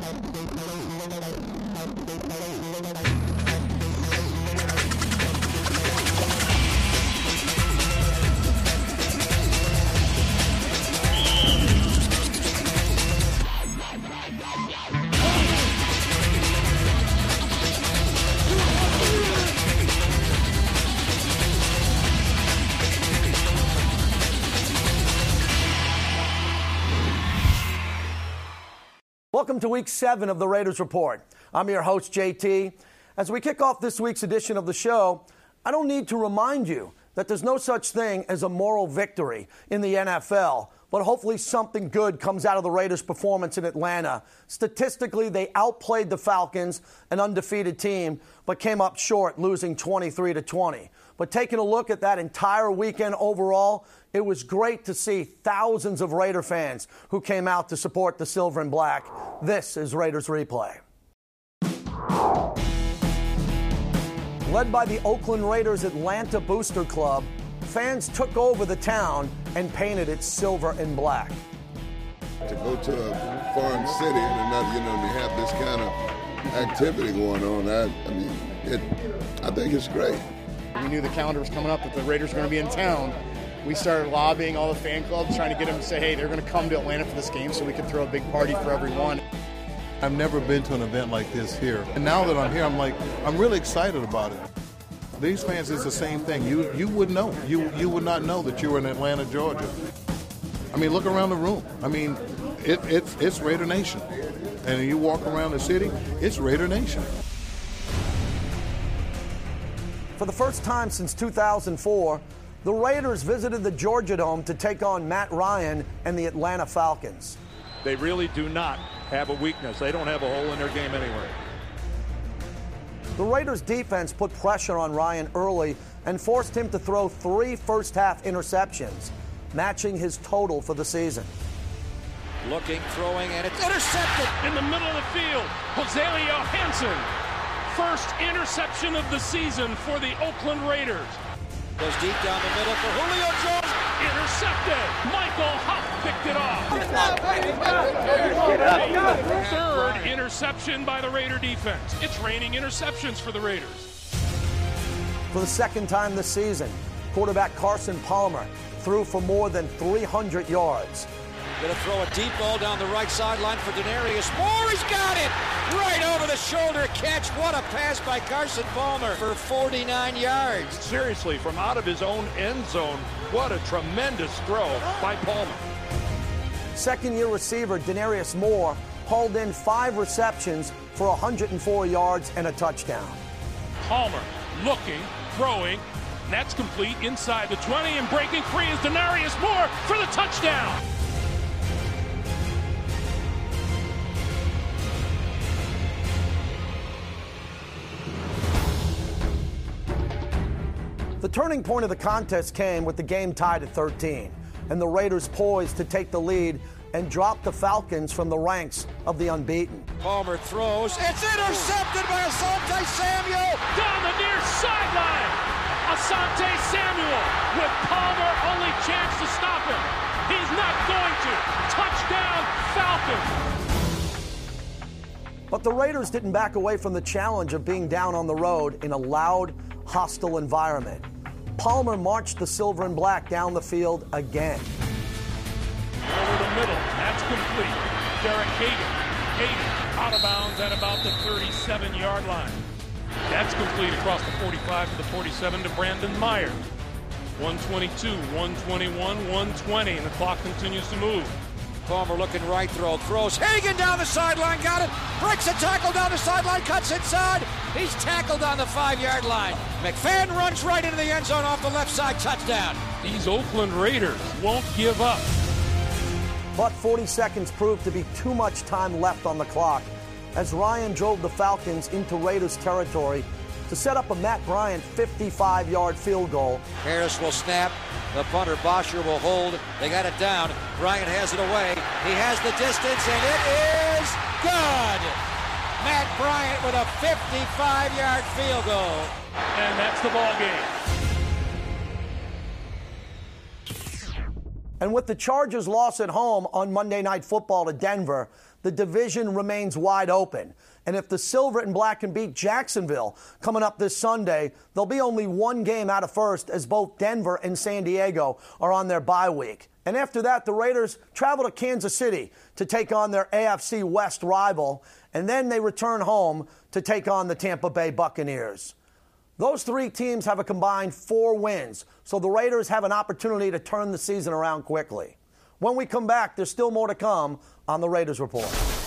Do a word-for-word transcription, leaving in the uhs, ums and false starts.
Welcome to week seven of the Raiders Report. I'm your host, J T. As we kick off this week's edition of the show, I don't need to remind you that there's no such thing as a moral victory in the N F L, but hopefully something good comes out of the Raiders' performance in Atlanta. Statistically, they outplayed the Falcons, an undefeated team, but came up short, losing twenty-three to twenty. But taking a look at that entire weekend overall, it was great to see thousands of Raider fans who came out to support the Silver and Black. This is Raiders Replay. Led by the Oakland Raiders Atlanta Booster Club, fans took over the town and painted it silver and black. To go to a foreign city and another, you know, to have this kind of activity going on, I, I mean, it, I think it's great. We knew the calendar was coming up that the Raiders were going to be in town. We started lobbying all the fan clubs, trying to get them to say, hey, they're going to come to Atlanta for this game so we could throw a big party for everyone. I've never been to an event like this here. And now that I'm here, I'm like, I'm really excited about it. These fans, it's the same thing. You you would know. You you would not know that you were in Atlanta, Georgia. I mean, look around the room. I mean, it, it's, it's Raider Nation. And you walk around the city, it's Raider Nation. For the first time since two thousand four, the Raiders visited the Georgia Dome to take on Matt Ryan and the Atlanta Falcons. They really do not have a weakness. They don't have a hole in their game anywhere. The Raiders' defense put pressure on Ryan early and forced him to throw three first-half interceptions, matching his total for the season. Looking, throwing, and it's intercepted. In the middle of the field, Jose Johansson. First interception of the season for the Oakland Raiders. Goes deep down the middle for Julio Jones. Intercepted. Michael Huff picked it off. Third interception by the Raider defense. It's raining interceptions for the Raiders. For the second time this season, quarterback Carson Palmer threw for more than three hundred yards. Going to throw a deep ball down the right sideline for Denarius Moore. He's got it! Right over the shoulder catch. What a pass by Carson Palmer for forty-nine yards. Seriously, from out of his own end zone, what a tremendous throw by Palmer. Second-year receiver Denarius Moore hauled in five receptions for one hundred four yards and a touchdown. Palmer looking, throwing, and that's complete inside the twenty, and breaking free is Denarius Moore for the touchdown. The turning point of the contest came with the game tied at thirteen, and the Raiders poised to take the lead and drop the Falcons from the ranks of the unbeaten. Palmer throws. It's intercepted by Asante Samuel. Down the near sideline. Asante Samuel with Palmer only chance to stop him. He's not going to. Touchdown, Falcons. But the Raiders didn't back away from the challenge of being down on the road in a loud, hostile environment. Palmer marched the Silver and Black down the field again. Over the middle, that's complete. Derek Hagan. Hagan out of bounds at about the thirty-seven-yard line. That's complete across the forty-five to the forty-seven to Brandon Myers. one twenty-two, one twenty-one, one twenty, and the clock continues to move. Palmer looking right, throw, throws. Hagan down the sideline, got it. Breaks a tackle down the sideline, cuts inside. He's tackled on the five-yard line. McFadden runs right into the end zone off the left side, touchdown. These Oakland Raiders won't give up. But forty seconds proved to be too much time left on the clock as Ryan drove the Falcons into Raiders territory to set up a Matt Bryant fifty-five-yard field goal. Harris will snap. The punter, Bosher, will hold. They got it down. Bryant has it away. He has the distance, and it is good. Matt Bryant with a fifty-five-yard field goal. And that's the ball game. And with the Chargers' loss at home on Monday Night Football to Denver, the division remains wide open. And if the Silver and Black can beat Jacksonville coming up this Sunday, they'll be only one game out of first, as both Denver and San Diego are on their bye week. And after that, the Raiders travel to Kansas City to take on their A F C West rival, and then they return home to take on the Tampa Bay Buccaneers. Those three teams have a combined four wins, so the Raiders have an opportunity to turn the season around quickly. When we come back, there's still more to come on the Raiders Report.